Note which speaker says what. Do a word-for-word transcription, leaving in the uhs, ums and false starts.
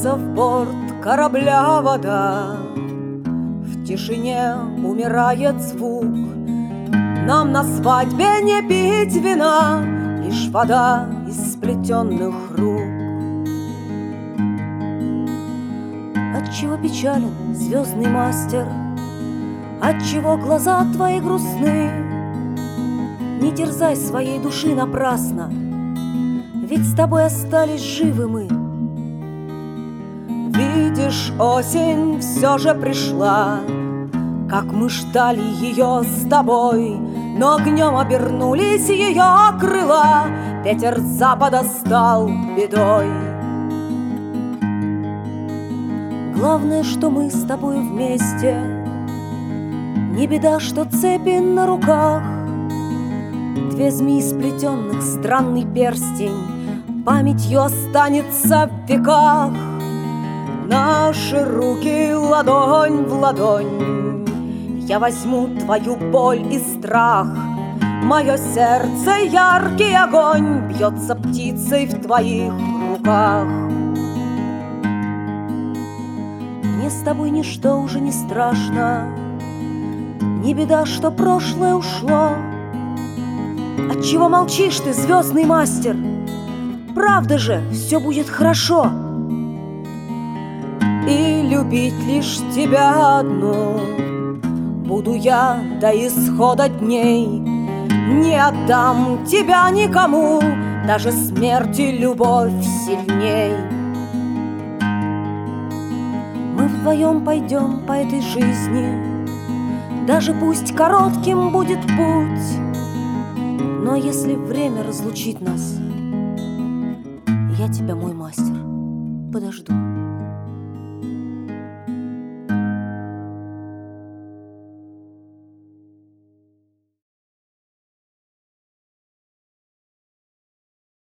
Speaker 1: Льется в борт корабля вода, в тишине умирает звук. Нам на свадьбе не пить вина, лишь вода из сплетенных рук. Отчего печален звездный мастер? Отчего глаза твои грустны? Не терзай своей души напрасно, ведь с тобой остались живы мы. Видишь, осень все же пришла, как мы ждали ее с тобой, но огнем обернулись ее крыла, ветер с запада стал бедой. Главное, что мы с тобой вместе, не беда, что цепи на руках, две змеи сплетенных, странный перстень, памятью останется в веках. Наши руки ладонь в ладонь, я возьму твою боль и страх. Мое сердце яркий огонь бьется птицей в твоих руках. Мне с тобой ничто уже не страшно, не беда, что прошлое ушло. Отчего молчишь ты, звездный мастер? Правда же, все будет хорошо. И любить лишь тебя одну буду я до исхода дней. Не отдам тебя никому, даже смерти любовь сильней. Мы вдвоем пойдем по этой жизни, даже пусть коротким будет путь, но если время разлучит нас, я тебя, мой мастер, подожду.